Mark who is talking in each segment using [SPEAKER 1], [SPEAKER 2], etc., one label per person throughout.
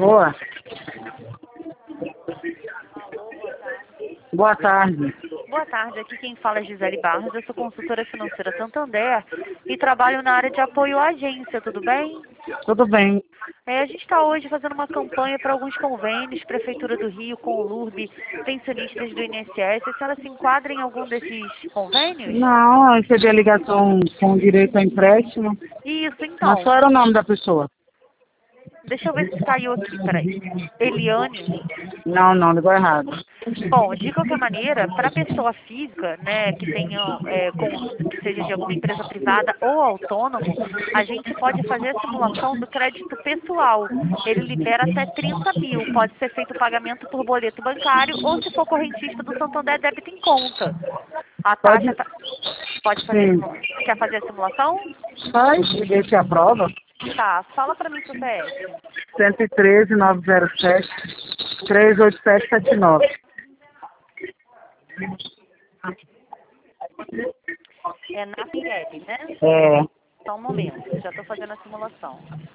[SPEAKER 1] Boa. Boa tarde.
[SPEAKER 2] Boa tarde, aqui quem fala é Gisele Barros, eu sou consultora financeira Santander e trabalho na área de apoio à agência, tudo bem?
[SPEAKER 1] Tudo bem?
[SPEAKER 2] A gente está hoje fazendo uma campanha para alguns convênios, Prefeitura do Rio, com o LURB, pensionistas do INSS. A senhora se enquadra em algum desses convênios?
[SPEAKER 1] Não, eu recebi a ligação com direito a empréstimo.
[SPEAKER 2] Isso,
[SPEAKER 1] Mas
[SPEAKER 2] então.
[SPEAKER 1] qual era o nome da pessoa?
[SPEAKER 2] Deixa eu ver se caiu aqui, peraí. Eliane?
[SPEAKER 1] Não, ligou errado.
[SPEAKER 2] Bom, de qualquer maneira, para a pessoa física, né, que tenha, que seja de alguma empresa privada ou autônomo, a gente pode fazer a simulação do crédito pessoal. Ele libera até 30 mil. Pode ser feito o pagamento por boleto bancário ou, se for correntista do Santander, débito em conta. A
[SPEAKER 1] Pode?
[SPEAKER 2] taxa pode fazer
[SPEAKER 1] Sim.
[SPEAKER 2] Quer fazer a simulação?
[SPEAKER 1] Faz e deixa a prova.
[SPEAKER 2] Tá, fala para mim seu CPF.
[SPEAKER 1] 113 907 38779.
[SPEAKER 2] É na Pirelli, né?
[SPEAKER 1] É.
[SPEAKER 2] Só um momento, já estou fazendo a simulação.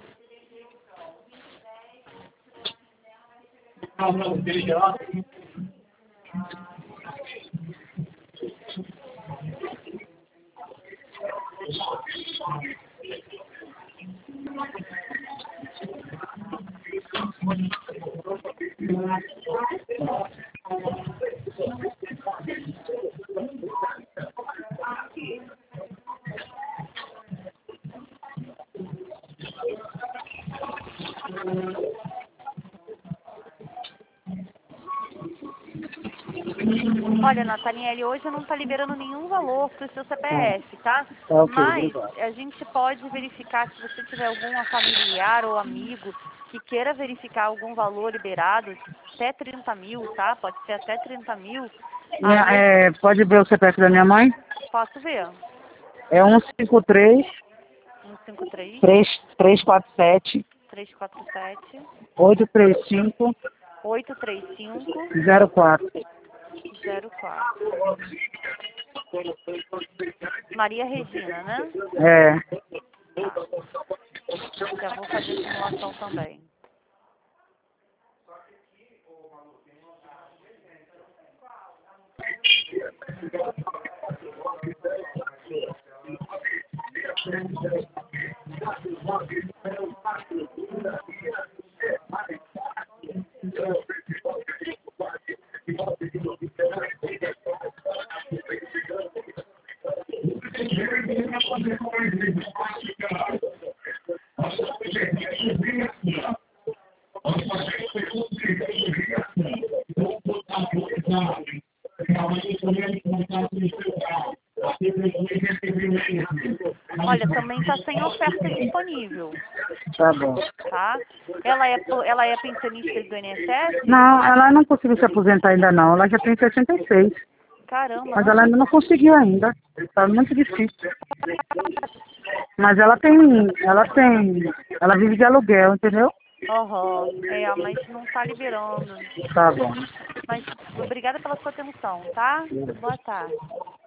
[SPEAKER 2] Olha, Nathaniele, hoje não está liberando nenhum valor para o seu CPF, tá?
[SPEAKER 1] Tá ok,
[SPEAKER 2] Mas
[SPEAKER 1] obrigado.
[SPEAKER 2] a gente pode verificar, se você tiver algum familiar ou amigo que queira verificar algum valor liberado, até 30 mil, tá? Pode ser até 30 mil. Aí
[SPEAKER 1] Pode ver o CPF da minha mãe?
[SPEAKER 2] posso ver.
[SPEAKER 1] É 153
[SPEAKER 2] 153
[SPEAKER 1] 347
[SPEAKER 2] 347
[SPEAKER 1] 835
[SPEAKER 2] 835
[SPEAKER 1] 04.
[SPEAKER 2] 04. Maria Regina, né?
[SPEAKER 1] É.
[SPEAKER 2] Tá. Já vou fazer a simulação também. Olha, também está sem oferta disponível,
[SPEAKER 1] Tá bom.
[SPEAKER 2] tá? Ela é pensionista do INSS?
[SPEAKER 1] Não, ela não conseguiu se aposentar ainda não. Ela já tem 66.
[SPEAKER 2] Caramba,
[SPEAKER 1] Mas
[SPEAKER 2] não
[SPEAKER 1] ela
[SPEAKER 2] tem.
[SPEAKER 1] ainda não conseguiu ainda. Tá muito difícil. Mas ela vive de aluguel, entendeu?
[SPEAKER 2] Mas não está liberando.
[SPEAKER 1] Tá bom.
[SPEAKER 2] Mas obrigada pela sua atenção, tá? Boa tarde.